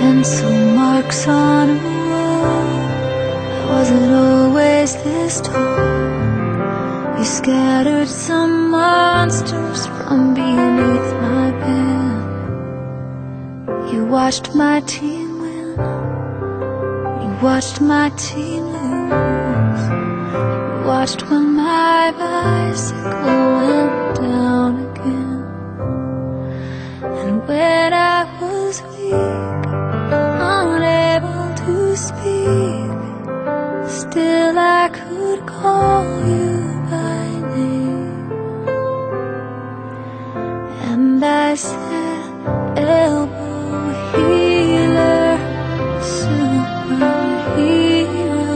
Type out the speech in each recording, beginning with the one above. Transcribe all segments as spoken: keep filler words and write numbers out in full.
Pencil marks on a wall. I wasn't always this tall. You scattered some monsters from beneath my pen. You watched my team win. You watched my team lose. You watched when my bicycle went down again. And when I was weak, unable to speak, still I could call you by name. And I said, elbow healer, superhero,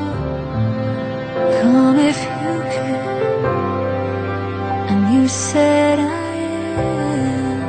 come if you can. And you said I am.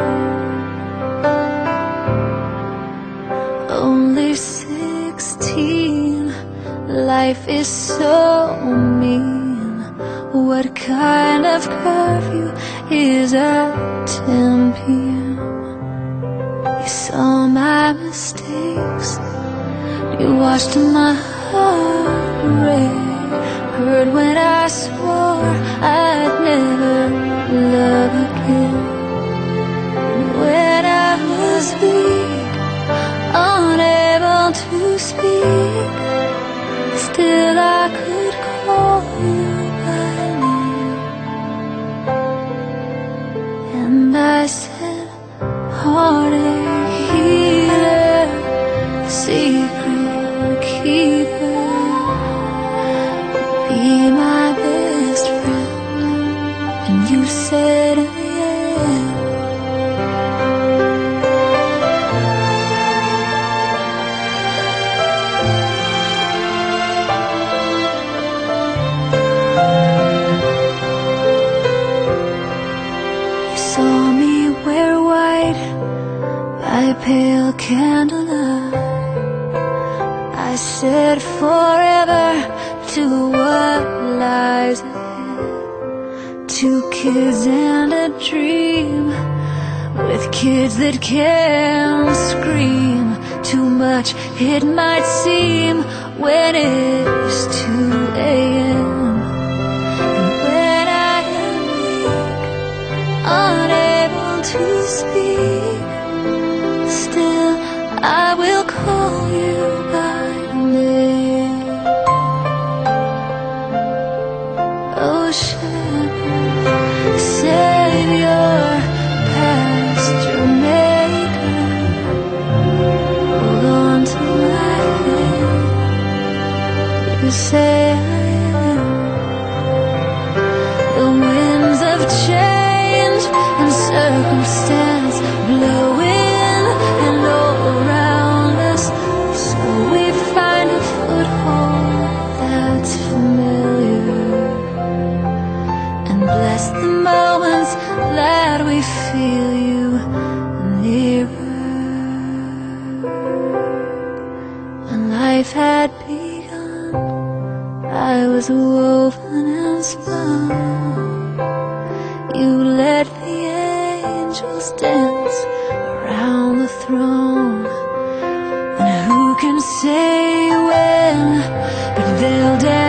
Only sixteen, life is so mean. What kind of curfew is at ten p m? You saw my mistakes, you watched my heart break, heard when I swore I'd never love again. When I was weak, unable to speak, still I could call you by name. And I said, heartache healer, secret keeper, be my best friend. And you said, yeah. Saw me wear white by pale candlelight. I said forever to what lies ahead. Two kids and a dream, with kids that can scream. Too much it might seem when it's two a m Unable to speak, still I will call you by name. Oh shepherd, savior, pastor, maker, hold on to my hand. You say I am. The winds of change and circumstance blowing and all around us, so we find a foothold that's familiar, and bless the moments that we feel you nearer. When life had begun, I was woven and spun. You let the angels dance around the throne. And who can say when, but they'll dance